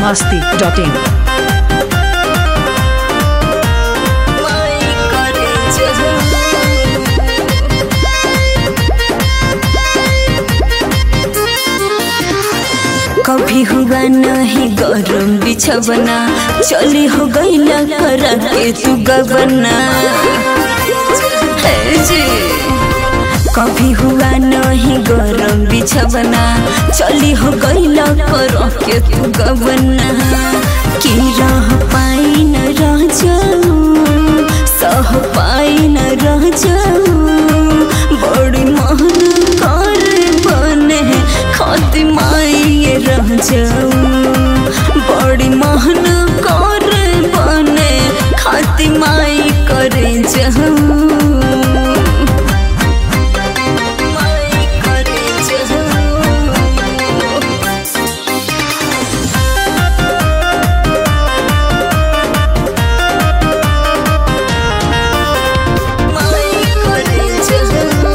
biharmasti.in कभी हुआ नहीं गरम बिछवना चली हो गईला करा के तू गबना जी। कभी हुआ नहीं गरम बिछवना चली हो गईला करा के तू गबना की रह पाई न रह जाऊं सह पाई न रह जाऊं बड़ी महन कर बने खाती माई रह जाऊं बड़ी महन कर बने खाती माई करे जाऊं माई करे जाऊं माई करे जाऊं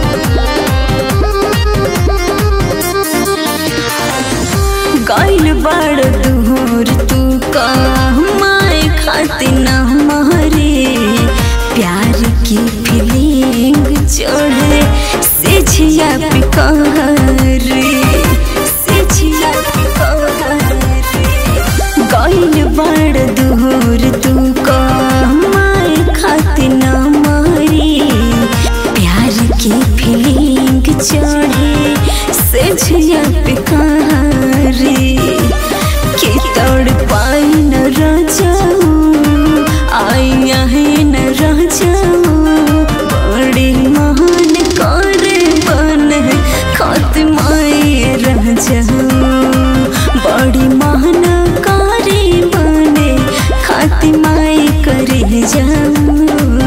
गाइल बड़ दूर तू का माए खाती न हमारे प्यार की फीलिंग चढ़े से छिया पिकारे से छिया पिकारे गाइल बड़ दूर तू का माए खाती न हमारे प्यार की फीलिंग चढ़े से छिया पिकारे कि तोड़ पाई न रह जाऊं आइया है न रह जाऊं बड़ी महान करे बने खातिमाई रह जाऊं बड़ी महान करे बने खातिमाई करे जाऊं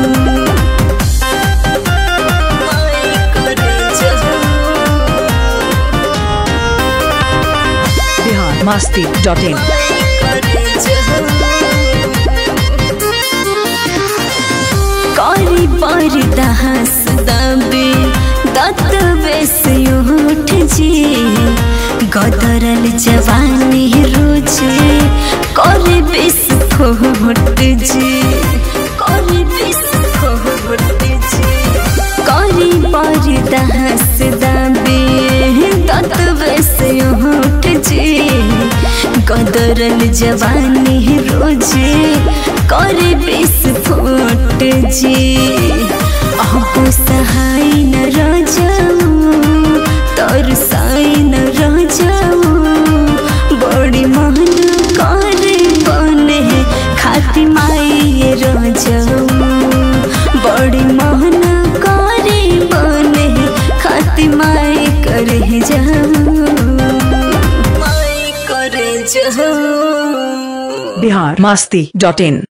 माई करे जाऊं biharmasti.in कारी बारी दहस दबे दतवे से उठ जी गदरल जवानी रोजे करे बिस्फोट जी करे बिस्फोट जी कारी बारी दहस दबे दतवे से उठ जी गदरल जवानी रोजे करे बिस्फोट जी अब सहाय न रह जाऊं तरसाई न रह जाऊं बड़ी महन करे बने खाती माई रह जाऊं बड़ी महन करे बने खाती माई करे जाऊं माई करे जाऊं biharmasti.in